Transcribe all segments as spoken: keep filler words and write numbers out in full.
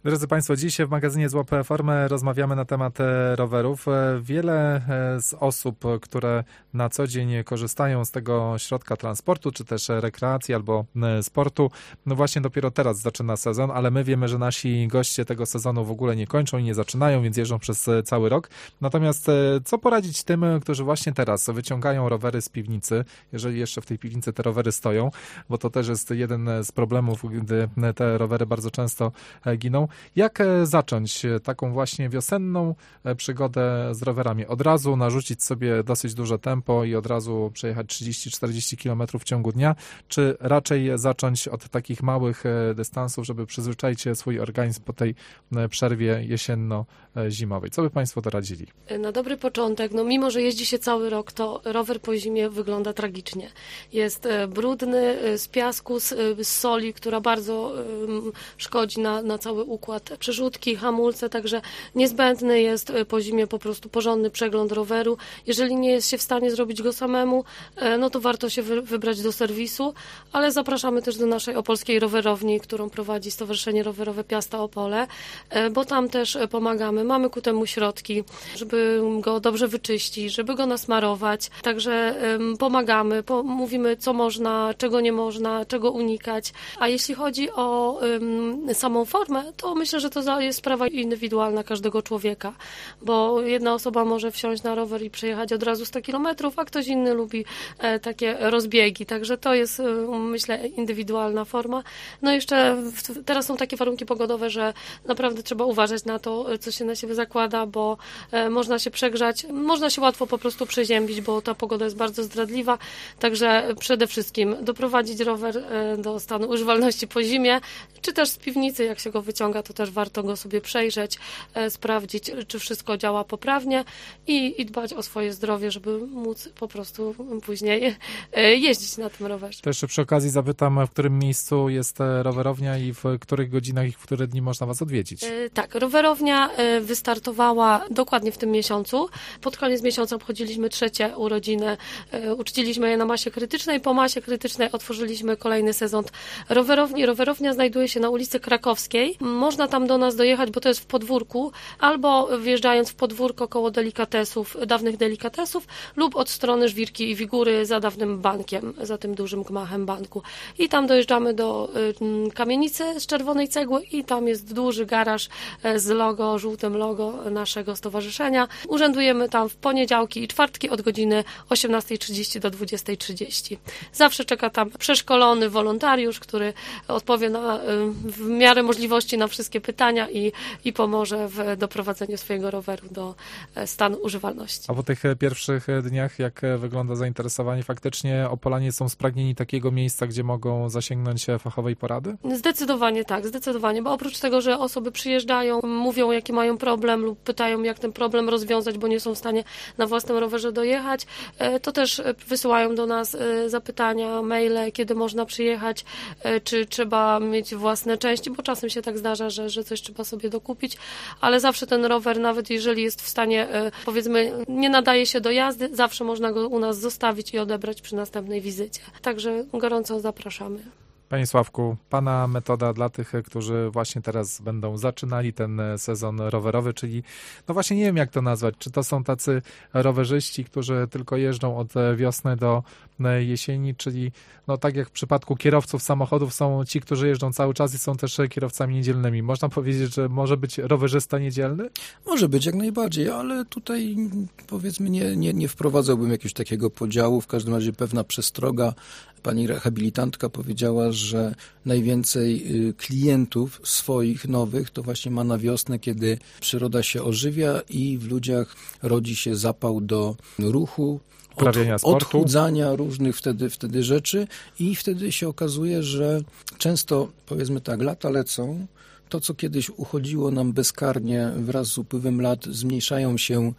Drodzy Państwo, dziś w magazynie Złap Formę rozmawiamy na temat rowerów. Wiele z osób, które na co dzień korzystają z tego środka transportu, czy też rekreacji albo sportu, no właśnie dopiero teraz zaczyna sezon, ale my wiemy, że nasi goście tego sezonu w ogóle nie kończą i nie zaczynają, więc jeżdżą przez cały rok. Natomiast co poradzić tym, którzy właśnie teraz wyciągają rowery z piwnicy, jeżeli jeszcze w tej piwnicy te rowery stoją, bo to też jest jeden z problemów, gdy te rowery bardzo często giną. Jak zacząć taką właśnie wiosenną przygodę z rowerami? Od razu narzucić sobie dosyć duże tempo i od razu przejechać trzydzieści czterdzieści kilometrów w ciągu dnia, czy raczej zacząć od takich małych dystansów, żeby przyzwyczaić swój organizm po tej przerwie jesienno-zimowej? Co by Państwo doradzili? Na dobry początek, no mimo, że jeździ się cały rok, to rower po zimie wygląda tragicznie. Jest brudny, z piasku, z, z soli, która bardzo um, szkodzi na, na cały układ. Przerzutki, hamulce, także niezbędny jest po zimie po prostu porządny przegląd roweru. Jeżeli nie jest się w stanie zrobić go samemu, no to warto się wy, wybrać do serwisu, ale zapraszamy też do naszej opolskiej rowerowni, którą prowadzi Stowarzyszenie Rowerowe Piasta Opole, bo tam też pomagamy. Mamy ku temu środki, żeby go dobrze wyczyścić, żeby go nasmarować, także um, pomagamy, po, mówimy co można, czego nie można, czego unikać, a jeśli chodzi o um, samą formę, to myślę, że to jest sprawa indywidualna każdego człowieka, bo jedna osoba może wsiąść na rower i przejechać od razu sto kilometrów, a ktoś inny lubi e, takie rozbiegi, także to jest, e, myślę, indywidualna forma. No jeszcze w, teraz są takie warunki pogodowe, że naprawdę trzeba uważać na to, co się na siebie zakłada, bo e, można się przegrzać, można się łatwo po prostu przeziębić, bo ta pogoda jest bardzo zdradliwa, także przede wszystkim doprowadzić rower e, do stanu używalności po zimie, czy też z piwnicy, jak się go wyciąga, to też warto go sobie przejrzeć, e, sprawdzić, czy wszystko działa poprawnie i, i dbać o swoje zdrowie, żeby móc po prostu później e, jeździć na tym rowerze. To jeszcze przy okazji zapytam, w którym miejscu jest rowerownia i w których godzinach i w które dni można Was odwiedzić? E, tak, rowerownia e, wystartowała dokładnie w tym miesiącu. Pod koniec miesiąca obchodziliśmy trzecie urodziny, e, uczciliśmy je na masie krytycznej. Po masie krytycznej otworzyliśmy kolejny sezon rowerowni. Rowerownia znajduje się na ulicy Krakowskiej. Można tam do nas dojechać, bo to jest w podwórku, albo wjeżdżając w podwórko koło delikatesów, dawnych delikatesów, lub od strony Żwirki i Wigury za dawnym bankiem, za tym dużym gmachem banku. I tam dojeżdżamy do y, kamienicy z czerwonej cegły i tam jest duży garaż z logo, żółtym logo naszego stowarzyszenia. Urzędujemy tam w poniedziałki i czwartki od godziny osiemnastej trzydzieści do dwudziestej trzydzieści. Zawsze czeka tam przeszkolony wolontariusz, który odpowie na, w miarę możliwości na wszystkie pytania i, i pomoże w doprowadzeniu swojego roweru do stanu używalności. A po tych pierwszych dniach jak wygląda zainteresowanie? Faktycznie Opolanie są spragnieni takiego miejsca, gdzie mogą zasięgnąć fachowej porady? Zdecydowanie tak, zdecydowanie, bo oprócz tego, że osoby przyjeżdżają, mówią jaki mają problem lub pytają jak ten problem rozwiązać, bo nie są w stanie na własnym rowerze dojechać, to też wysyłają do nas zapytania, maile, kiedy można przyjechać, czy trzeba mieć własne części, bo czasem się tak zdarza, że, że coś trzeba sobie dokupić, ale zawsze ten rower, nawet jeżeli jest w stanie, powiedzmy, nie nadaje się do jazdy, zawsze można go u nas zostawić i odebrać przy następnej wizycie. Także gorąco zapraszamy. Panie Sławku, Pana metoda dla tych, którzy właśnie teraz będą zaczynali ten sezon rowerowy, czyli no właśnie nie wiem jak to nazwać, czy to są tacy rowerzyści, którzy tylko jeżdżą od wiosny do jesieni, czyli no tak jak w przypadku kierowców samochodów są ci, którzy jeżdżą cały czas i są też kierowcami niedzielnymi. Można powiedzieć, że może być rowerzysta niedzielny? Może być jak najbardziej, ale tutaj powiedzmy nie, nie, nie wprowadzałbym jakiegoś takiego podziału, w każdym razie pewna przestroga. Pani rehabilitantka powiedziała, że najwięcej klientów swoich nowych to właśnie ma na wiosnę, kiedy przyroda się ożywia i w ludziach rodzi się zapał do ruchu, od, odchudzania różnych wtedy, wtedy rzeczy i wtedy się okazuje, że często, powiedzmy tak, lata lecą, to, co kiedyś uchodziło nam bezkarnie, wraz z upływem lat zmniejszają się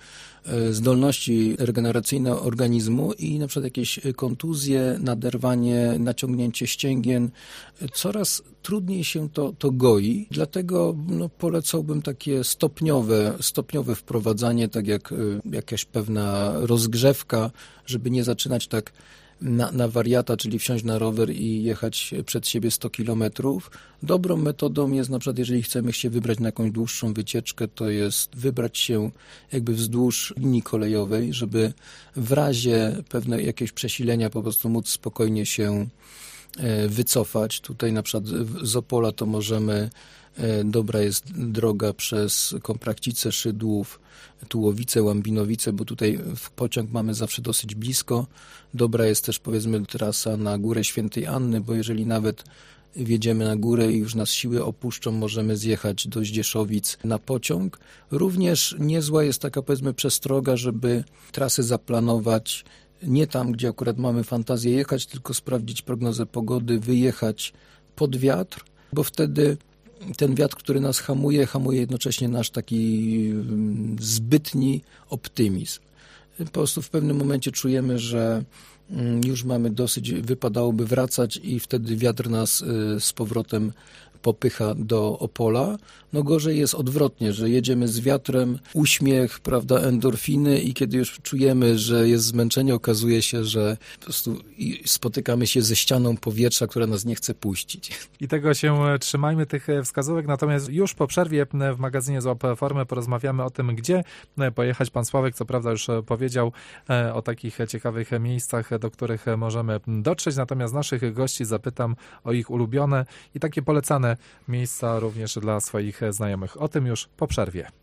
zdolności regeneracyjne organizmu i na przykład jakieś kontuzje, naderwanie, naciągnięcie ścięgien, coraz trudniej się to, to goi. Dlatego no, polecałbym takie stopniowe, stopniowe wprowadzanie, tak jak jakaś pewna rozgrzewka, żeby nie zaczynać tak na, na wariata, czyli wsiąść na rower i jechać przed siebie sto kilometrów. Dobrą metodą jest na przykład, jeżeli chcemy się wybrać na jakąś dłuższą wycieczkę, to jest wybrać się jakby wzdłuż linii kolejowej, żeby w razie pewnego jakiegoś przesilenia po prostu móc spokojnie się wycofać. Tutaj na przykład z Opola to możemy, dobra jest droga przez Komprakcice, Szydłów, Tułowice, Łambinowice, bo tutaj w pociąg mamy zawsze dosyć blisko. Dobra jest też powiedzmy trasa na Górę Świętej Anny, bo jeżeli nawet wjedziemy na górę i już nas siły opuszczą, możemy zjechać do Zdzieszowic na pociąg. Również niezła jest taka powiedzmy przestroga, żeby trasy zaplanować nie tam, gdzie akurat mamy fantazję jechać, tylko sprawdzić prognozę pogody, wyjechać pod wiatr, bo wtedy ten wiatr, który nas hamuje, hamuje jednocześnie nasz taki zbytni optymizm. Po prostu w pewnym momencie czujemy, że już mamy dosyć, wypadałoby wracać i wtedy wiatr nas z powrotem popycha do Opola. No gorzej jest odwrotnie, że jedziemy z wiatrem, uśmiech, prawda, endorfiny i kiedy już czujemy, że jest zmęczenie, okazuje się, że po prostu spotykamy się ze ścianą powietrza, która nas nie chce puścić. I tego się trzymajmy, tych wskazówek, natomiast już po przerwie w magazynie Złap Formę porozmawiamy o tym, gdzie pojechać. Pan Sławek co prawda już powiedział o takich ciekawych miejscach, do których możemy dotrzeć, natomiast naszych gości zapytam o ich ulubione i takie polecane miejsca również dla swoich znajomych. O tym już po przerwie.